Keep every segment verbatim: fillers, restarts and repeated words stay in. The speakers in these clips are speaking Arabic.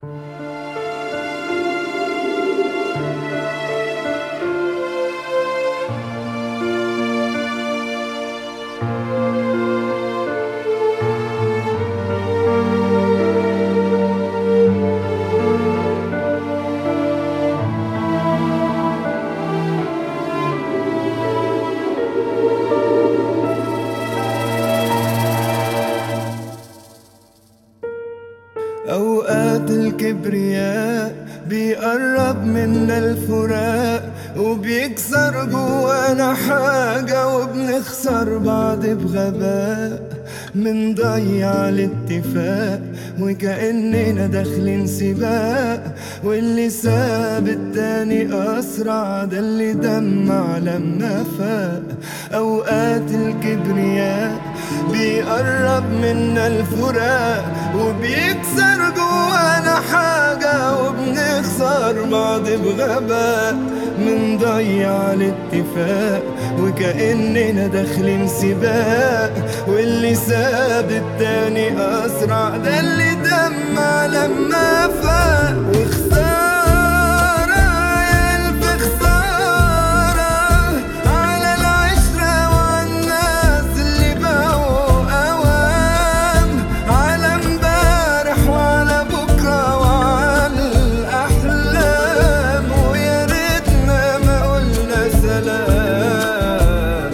أوقات الكبرياء بيقرب منا الفراق وبيكسر جوانا حاجة وبنخسر بعض بغباء، منضيع الاتفاق وكأننا داخلين سباق، واللي ساب التاني أسرع ده اللي دمع لما فاق. أوقات الكبرياء بيقرب منا الفراق وبيكسر جوانا حاجة وبنخسر بعض بغباء، منضيع الاتفاق وكأننا داخلين سباق، واللي ساب التاني أسرع ده اللي دمع لما فاق. وخسارة يا ألف خسارة على العشرة والناس اللي بقوا أوام، على امبارح وعلى بكرة وعلى الأحلام، ويا ريتنا ما قلنا سلام.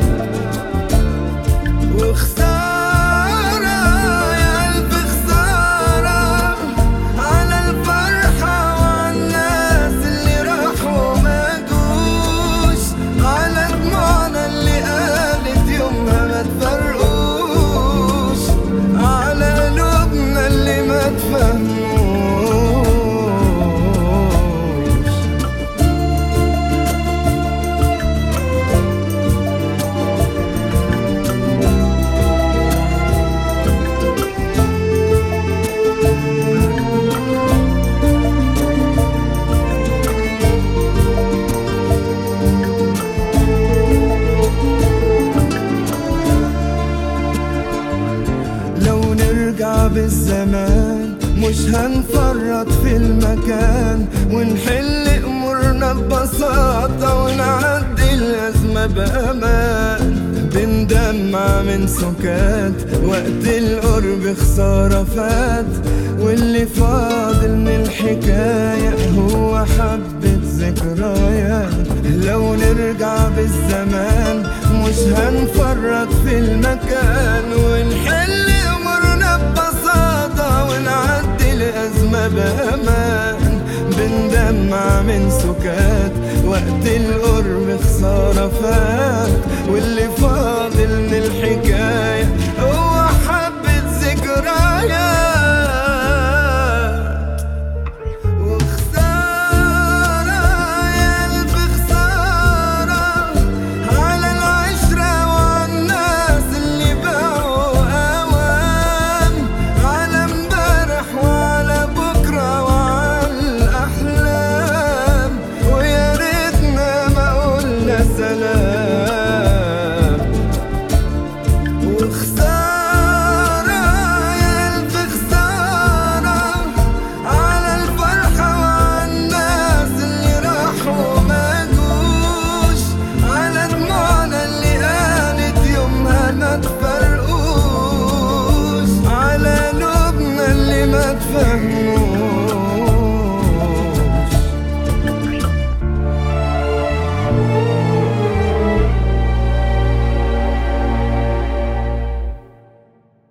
وخسارة يا ألف خسارة على الفرحة والناس اللي راحوا ما جوش، على دموعنا اللي قالت يومها ما تفرقوش، على قلوبنا اللي ما تفهموش. لو نرجع بالزمان مش هنفرط في المكان، ونحل أمورنا ببساطة ونعدي الأزمة بأمان. بندمع من سكات وقت القرب خسارة فات، واللي فاضل من الحكاية هو حبة ذكريات. لو نرجع بالزمان مش هنفرط في المكان، ونحل أمورنا ببساطة ونعدي الأزمة بأمان. بندمع من سكات وقت القرب خسارة فات، واللي فاضل من الحكاية هو حبة ذكريات.